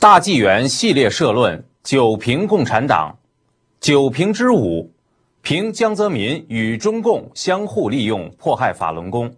大纪元系列社论：九评共产党。九评之5，评江泽民与中共相互利用迫害法轮功。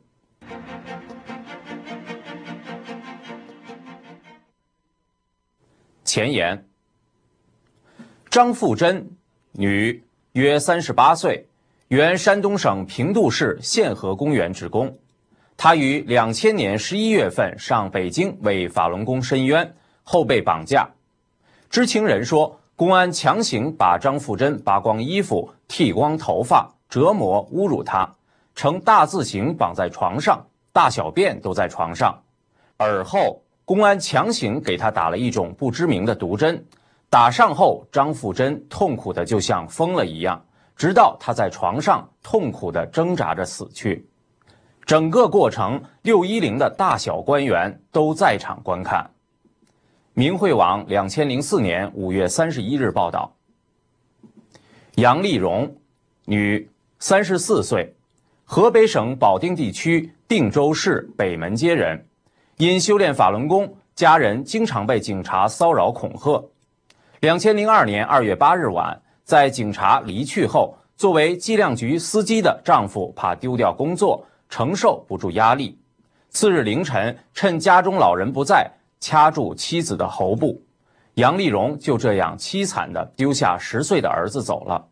前言：张富珍，女，约38岁，原山东省平度市宪和公园职工。她于2000年11月份上北京为法轮功申冤，后被绑架。知情人说，公安强行把张富珍扒光衣服、剃光头发，折磨侮辱她，呈大字形绑在床上，大小便都在床上。而后公安强行给她打了一种不知名的毒针，打上后张富珍痛苦的就像疯了一样，直到她在床上痛苦地挣扎着死去。整个过程610的大小官员都在场观看。明慧网2004年5月31日报道，杨丽蓉，女，34岁，河北省保定地区定州市北门街人，因修炼法轮功，家人经常被警察骚扰恐吓。2002年2月8日晚，在警察离去后，作为计量局司机的丈夫怕丢掉工作，承受不住压力，次日凌晨趁家中老人不在，掐住妻子的喉部。杨丽蓉就这样凄惨地丢下10岁的儿子走了。